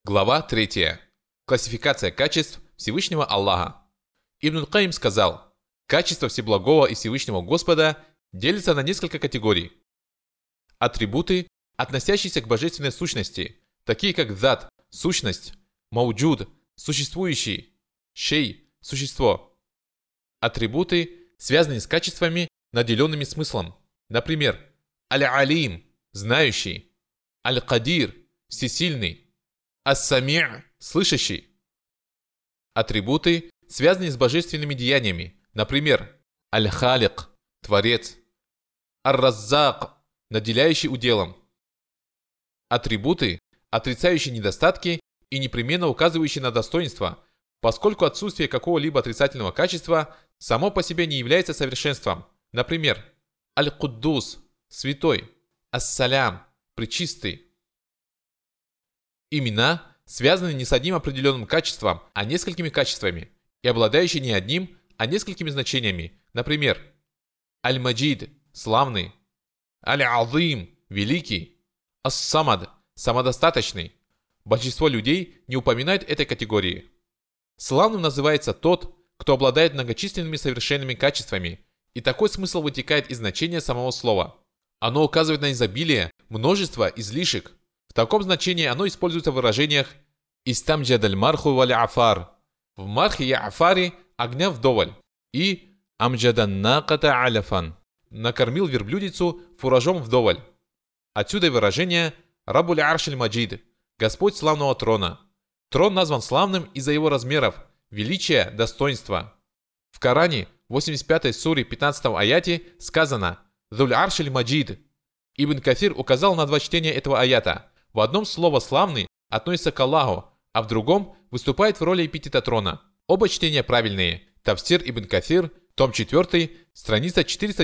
Глава 3. Классификация качеств Всевышнего Аллаха. Ибн Каим сказал, качество Всеблагого и Всевышнего Господа делится на несколько категорий. Атрибуты, относящиеся к божественной сущности, такие как зат, сущность, мауджуд, существующий, шей, существо. Атрибуты, связанные с качествами, наделенными смыслом. Например, аль-алим, знающий, аль-кадир, всесильный, ас-сами', слышащий. Атрибуты, связанные с божественными деяниями. Например, аль-халик, творец, ар-раззак, наделяющий уделом. Атрибуты, отрицающие недостатки и непременно указывающие на достоинство, поскольку отсутствие какого-либо отрицательного качества само по себе не является совершенством. Например, аль-куддус, святой, ас-салям, пречистый. Имена связаны не с одним определенным качеством, а несколькими качествами, и обладающие не одним, а несколькими значениями. Например, аль-маджид, славный, аль-азим, великий, ас-самад, самодостаточный. Большинство людей не упоминают этой категории. Славным называется тот, кто обладает многочисленными совершенными качествами, и такой смысл вытекает из значения самого слова. Оно указывает на изобилие, множество, излишек. В таком значении оно используется в выражениях «Истамджадаль марху валь афар» в мархе и афаре огня вдоволь и «Амджадан наката аляфан» накормил верблюдицу фуражом вдоволь. Отсюда и выражение «Рабуль аршиль маджид» Господь славного трона. Трон назван славным из-за его размеров, величия, достоинства. В Коране, в 85 суре 15 аяте сказано «Зуль аршиль маджид». Ибн Кафир указал на два чтения этого аята. В одном слово «славный» относится к Аллаху, а в другом выступает в роли эпитета трона. Оба чтения правильные. Тафсир Ибн Кафир, том 4, страница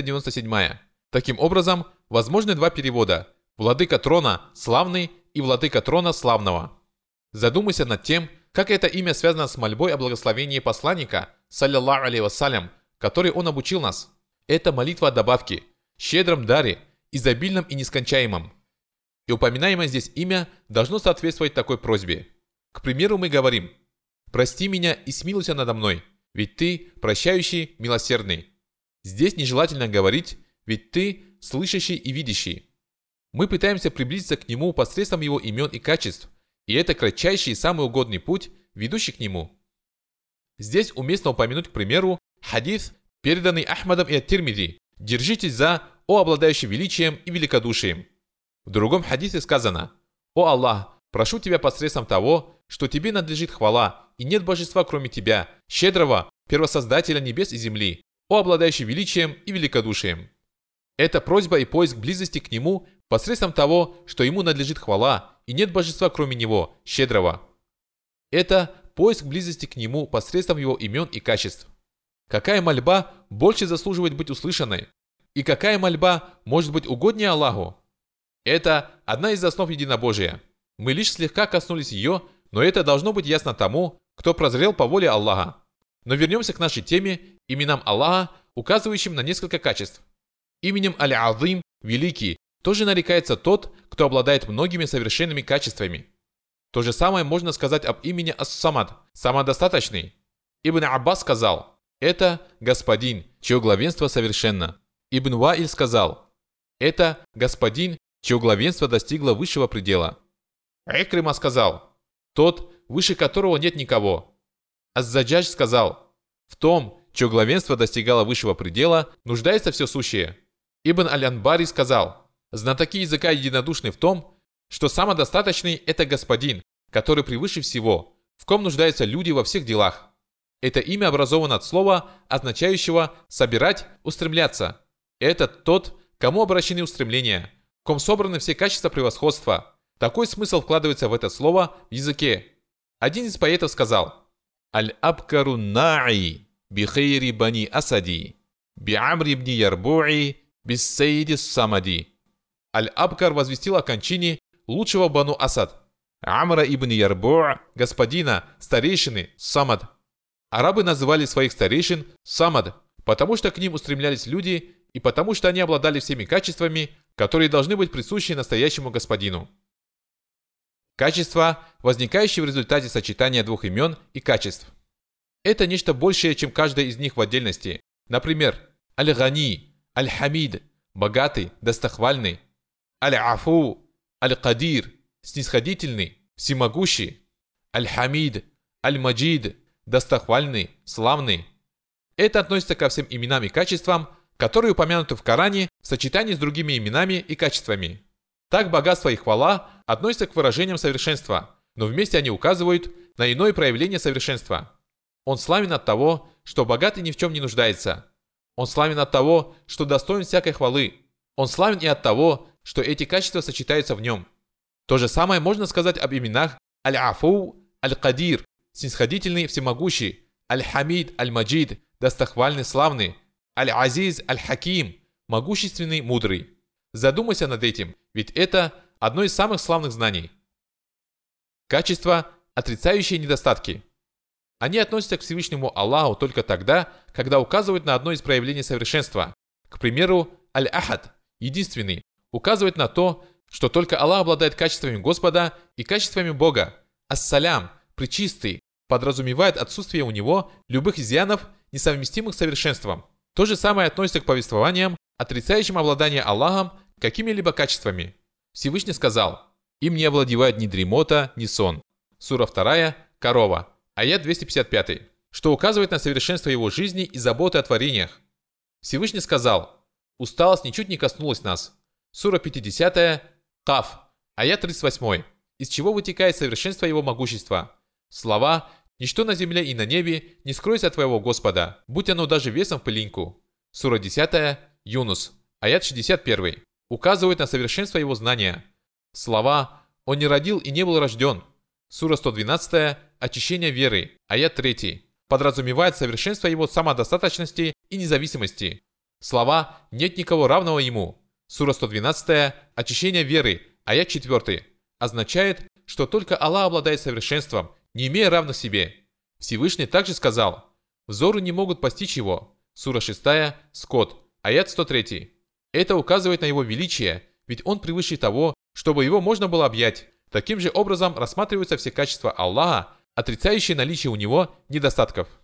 497. Таким образом, возможны два перевода. Владыка трона славный и владыка трона славного. Задумайся над тем, как это имя связано с мольбой о благословении посланника, саллиллаху алейхи вассалям, который он обучил нас. Это молитва о добавке, щедром даре, изобильном и нескончаемом. И упоминаемое здесь имя должно соответствовать такой просьбе. К примеру, мы говорим «Прости меня и смилуйся надо мной, ведь ты прощающий, милосердный». Здесь нежелательно говорить «Ведь ты слышащий и видящий». Мы пытаемся приблизиться к нему посредством его имен и качеств, и это кратчайший и самый угодный путь, ведущий к нему. Здесь уместно упомянуть, к примеру, хадис, переданный Ахмадом и ат-Тирмизи «Держитесь за, о обладающий величием и великодушием». В другом хадисе сказано «О Аллах, прошу Тебя посредством того, что Тебе надлежит хвала, и нет божества кроме Тебя, щедрого, первосоздателя небес и земли, о обладающий величием и великодушием». Это просьба и поиск близости к Нему посредством того, что Ему надлежит хвала, и нет божества кроме Него, щедрого. Это поиск близости к Нему посредством Его имен и качеств. Какая мольба больше заслуживает быть услышанной? И какая мольба может быть угоднее Аллаху? Это одна из основ единобожия. Мы лишь слегка коснулись ее, но это должно быть ясно тому, кто прозрел по воле Аллаха. Но вернемся к нашей теме, именам Аллаха, указывающим на несколько качеств. Именем Аль-Азим, Великий, тоже нарекается тот, кто обладает многими совершенными качествами. То же самое можно сказать об имени Ас-Самад, самодостаточный. Ибн Аббас сказал, это Господин, чье главенство совершенно. Ибн Ваиль сказал, это Господин, чье главенство достигло высшего предела. Икрима сказал, тот, выше которого нет никого. Аз-Заджадж сказал, в том, чье главенство достигало высшего предела, нуждается все сущее. Ибн Аль-Анбари сказал, знатоки языка единодушны в том, что самодостаточный – это Господин, который превыше всего, в ком нуждаются люди во всех делах. Это имя образовано от слова, означающего «собирать», «устремляться». Это тот, кому обращены устремления, в ком собраны все качества превосходства. Такой смысл вкладывается в это слово в языке. Один из поэтов сказал «Аль-Абкару на'i бихейри бани асади, би'амри бни ярбу'i биссейди самади». Аль-Абкар возвестил о кончине лучшего бану Асад, Амра ибн Ярбу', господина, старейшины, Самад. Арабы называли своих старейшин Самад, потому что к ним устремлялись люди и потому что они обладали всеми качествами, которые должны быть присущи настоящему господину. Качества, возникающие в результате сочетания двух имен и качеств. Это нечто большее, чем каждая из них в отдельности. Например, Аль-Гани, Аль-Хамид, богатый, достохвальный, Аль-Афу, Аль-Кадир, снисходительный, всемогущий, Аль-Хамид, Аль-Маджид, достохвальный, славный. Это относится ко всем именам и качествам, которые упомянуты в Коране в сочетании с другими именами и качествами. Так богатство и хвала относятся к выражениям совершенства, но вместе они указывают на иное проявление совершенства. Он славен от того, что богатый ни в чем не нуждается. Он славен от того, что достоин всякой хвалы. Он славен и от того, что эти качества сочетаются в нем. То же самое можно сказать об именах Аль-Афу, Аль-Кадир, снисходительный, всемогущий, Аль-Хамид, Аль-Маджид, достохвальный, славный, Аль-Азиз, Аль-Хаким, могущественный, мудрый. Задумайся над этим, ведь это одно из самых славных знаний. Качества, отрицающие недостатки. Они относятся к Всевышнему Аллаху только тогда, когда указывают на одно из проявлений совершенства. К примеру, Аль-Ахад, единственный, указывает на то, что только Аллах обладает качествами Господа и качествами Бога. Ас-Салям, пречистый, подразумевает отсутствие у него любых изъянов, несовместимых с совершенством. То же самое относится к повествованиям, отрицающим обладание Аллахом какими-либо качествами. Всевышний сказал: «Им не овладевает ни дремота, ни сон». Сура 2, Корова, аят 255, что указывает на совершенство его жизни и заботы о творениях. Всевышний сказал: «Усталость ничуть не коснулась нас». Сура 50, Каф, аят 38, из чего вытекает совершенство его могущества. Слова «Ничто на земле и на небе не скроется от твоего Господа, будь оно даже весом в пылинку». Сура 10, Юнус, аят 61, указывают на совершенство его знания. Слова «Он не родил и не был рожден». Сура 112, Очищение веры, аят 3, подразумевает совершенство его самодостаточности и независимости. Слова «Нет никого равного ему». Сура 112, Очищение веры, аят 4, означает, что только Аллах обладает совершенством, не имея равных себе. Всевышний также сказал: «Взоры не могут постичь его». Сура 6, Скот, аят 103. Это указывает на его величие, ведь он превыше того, чтобы его можно было объять. Таким же образом рассматриваются все качества Аллаха, отрицающие наличие у него недостатков.